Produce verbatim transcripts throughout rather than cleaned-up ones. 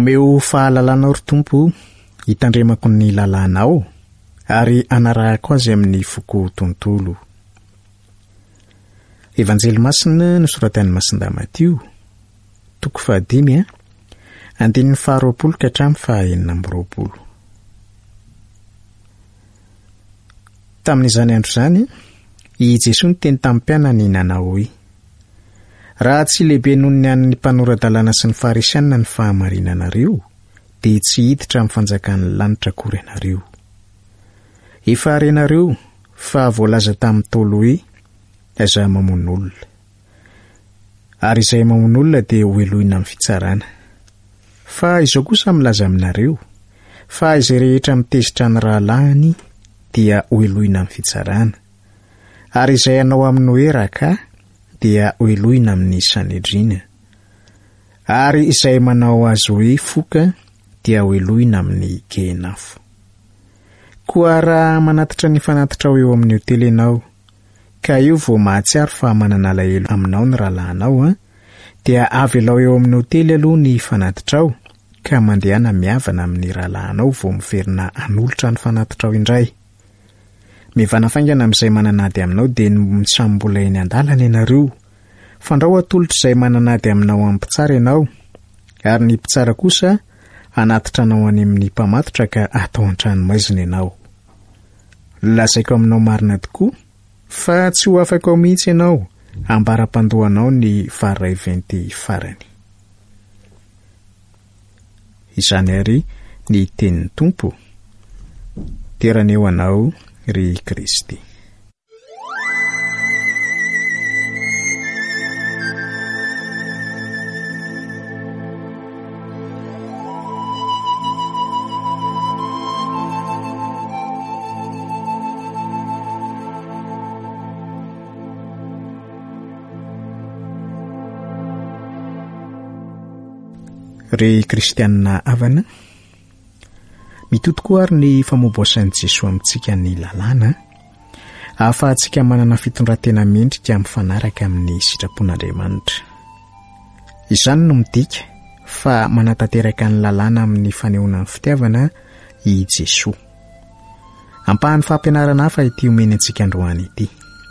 Omeo fahalalana ry Tompo, hitandremako ny lalànao ary anarahako azy amin'ny foko tontolo. Evanjely Masina nosoratan'i Masinda Matio, toko fahadimy, andininy faharoapolo ka hatramin'ny fahaenina amby roapolo. Tamin'izany andro izany, i Jesosy niteny tamin'ny mpianany nanao hoe: raha tsy lehibe noho ny an'ny mpanorandalana sy ny farisianina ny fahamarinanareo, dia tsy hiditra amin'ny fanjakan'ny lanitra akory ianareo. Efa harenareo fa voalaza tamin'ny tolo hoe aza mamono olona, ary izay mamono olona dia ho elohina amin'ny fitsarana. Fa izao kosa milaza aminareo fa izay rehetra mitezitra ny rahalahiny dia ho elohina amin'ny fitsarana, ary izay anao amin'ny hoe raka dia ho elohina amin'ny Sanedrina, ary izay manao azy hoe foka dia ho elohina amin'ny Gehenafo. Koa raha manatitra ny fanatitra eo amin'ny hotely ianao, ka io vao mahatsiaro fa manana alahelo aminao ny rahalahinao, dia avelao eo amin'ny hotely aloha ny fanatitrao, ka mandehana miavana amin'ny rahalahinao vao miverina anolotra ny fanatitrao indray. Mevana faingana amin'izay mananady aminao dia misambola eny an-dalana ianareo, fandrao atolotra izay mananady aminao amin'ny mpitsara ianao, ary ny mpitsara kosa anatitra anao any amin'ny mpamatotra ka atao an-tranomaizina ianao. Lazaiko aminao marina tokoa fa tsy ho afaka ao mihitsy ianao ambara-pandohanao ny faray venty farany. Izany ary ny tenin'ny Tompo, teraneo anao ry Kristy. Ry kristianina avana, mitotokoa ary ny famoboasan'i Jesosy amintsika ny lalàna, ahafahantsika manana fitondratena mendrika mifanaraka amin'ny sitrapon'Andriamanitra. Izany no midika fa manatanteraka ny lalàna amin'ny fanehoana ny fitiavana i Jesosy. Ampahan'ny fampianarana hafa ity omeny antsika androany ity.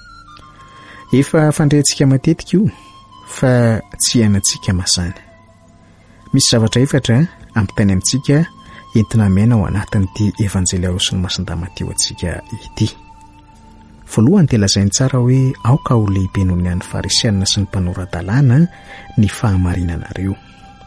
Efa fandrehantsika matetika io fa tsy ianantsika masana. Misy zavatra efatra ampitany amintsika entina miaina ao anatin'ity evanjely arosin'ny Masinda Matio antsika ity. Voalohany dia lazainy tsara hoe aoka ho lehibe noho ny an'ny farisianina sy ny mpanoran-dalàna ny fahamarinanareo.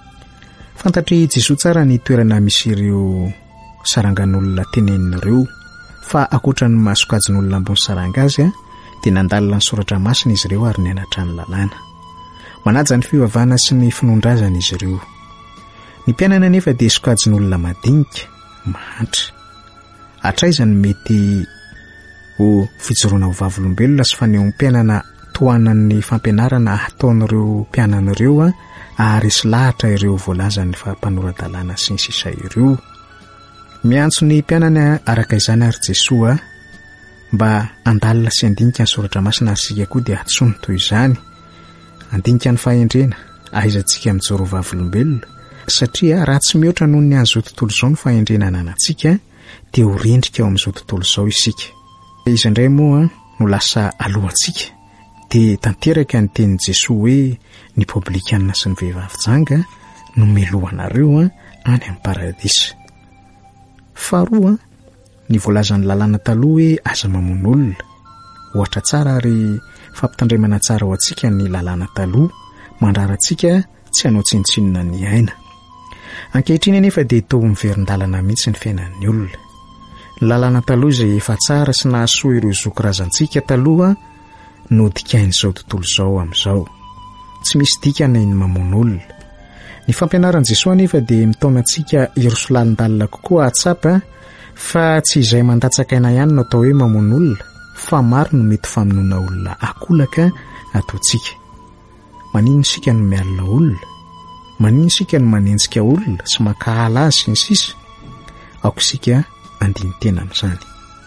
Fantatry Jesosy tsara ny toerana misy ireo sarangan'olona teneninareo, fa akoatra ny masokajin'olona ambony saranga azy dia nandalina ny soratra masina izy ireo ary nianatra ny lalàna. Manaja ny fivavahana sy ny finondrazana izy ireo. Ny mpianana nefa dia sokajin'olona madinika, mahantra. Hatraizany mety ho fijoroana ho vavolombelona sy fanehoam-pianana tohanan'ny fampianarana ataon'ireo mpianan'ireo ary sy lahatra ireo voalazan'ny fampanoran-dalàna sy ny sisa ireo. Miantso ny mpianana araka izany ary Jesosy mba andalina sy andinika ny soratra masina ary sika koa dia atsony toy izany. Andinika ny fahendrena, ahaizantsika mijoro ho vavolombelona, satria raha tsy mihoatra noho ny an'izao tontolo izao ny fahendrena ananantsika dia ho rendrika ao amin'izao tontolo izao isika. Izy indray moa no lasa alohantsika dia tanteraka ny tenin'i Jesosy hoe ny publikanina sy ny vehivavy janga no melohanareo any amin'ny paradisa. Faharoa, ny voalazan'ny lalàna taloha hoe aza mamono olona, ohatra tsara ary fampitandremana tsara ho antsika ny lalàna taloha, mandrarantsika tsy hanao tsinotsinona ny aina. Ankehitriny anefa dia toa miverin-dalana mihitsy ny fiainan'ny olona. Ny lalàna taloha izay efa tsara sy nahasoa ireo zokirazantsika taloha no dikain'izao tontolo izao amin'izao. Tsy misy dikana iny mamono olona. Ny fampianaran'i Jesosy anefa dia mitaona antsika hirosolalin-dalina kokoa ahatsapa fa tsy izay mandatsakaina ihany no atao hoe mamono olona, fa maro no mety famonoana olona akolaka ataontsika. Manino sika no mialina olona, manino sika no manenjika olona sy makahala azy sy ny sisa. Aoko sika andiny tena amin'izany.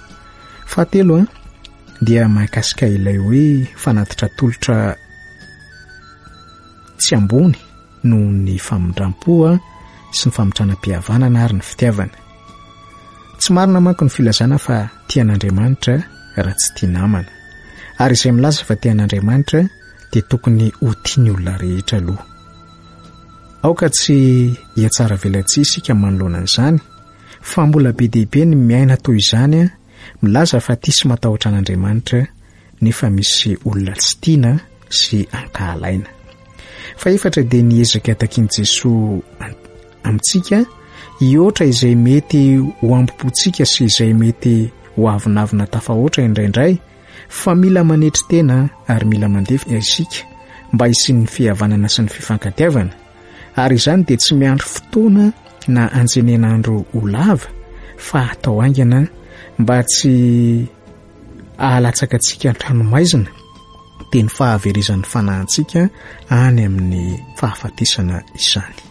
Fahatelo dia mahakasika ilay hoe fanatitra tolotra tsy ambony noho ny famindram-po sy ny famitranam-pihavanana ary ny fitiavana. Tsy marina manko ny filazana fa tian'Andriamanitra raha tsy tia namana, ary izay milaza fa tian'Andriamanitra dia tokony ho tiany olona rehetra aloha. Aoka tsy hiatsara velantsy isika manoloana an'izany, fa mbola be dehibe ny miaina toy izany a, milaza fa tia sy matahotra an'Andriamanitra nefa misy olona tsy tiana sy ankahalaina. Fa efatra dia niezaka takian Jesosy amintsika ioatra izay mety ho ampopontsika sy izay mety ho avinavina tafahoatra indraindray, fa mila manetry tena ary mila mandefa isika mba hisian'ny fihavanana sy ny fifankatiavana. Ary izany dia tsy miandry fotoana na anjenenandro ho lava, fa atao aingana mba tsy ahalatsaka antsika an-tranomaizina dia ny fahaverizan'ny fanahintsika any amin'ny fahafatesana izany.